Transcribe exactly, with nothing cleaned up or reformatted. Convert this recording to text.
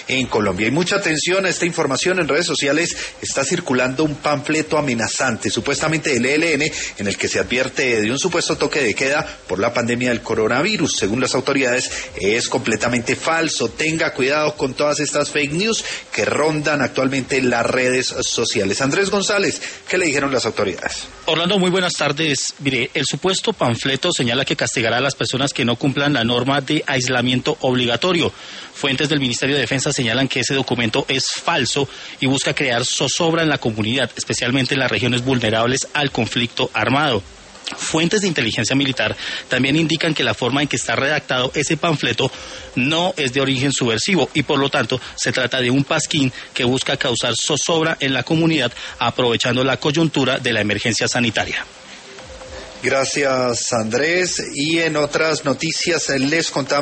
en Colombia. Y mucha atención a esta información. En redes sociales está circulando un panfleto amenazante, supuestamente del E L N, en el que se advierte de un supuesto toque de queda por la pandemia del coronavirus. Según las autoridades, es completamente falso. Tenga cuidado con todas estas fake news que rondan actualmente en las redes sociales. Andrés González, ¿qué le dijeron las autoridades? Orlando, muy buenas tardes. Mire, el supuesto panfleto señala que castigará a las personas que no cumplan la norma de aislamiento obligatorio. Fuentes del Ministerio de Defensa señalan que ese documento es falso y busca crear zozobra en la comunidad, especialmente en las regiones vulnerables al conflicto armado. Fuentes de inteligencia militar también indican que la forma en que está redactado ese panfleto no es de origen subversivo y por lo tanto se trata de un pasquín que busca causar zozobra en la comunidad aprovechando la coyuntura de la emergencia sanitaria. Gracias, Andrés. Y en otras noticias les contamos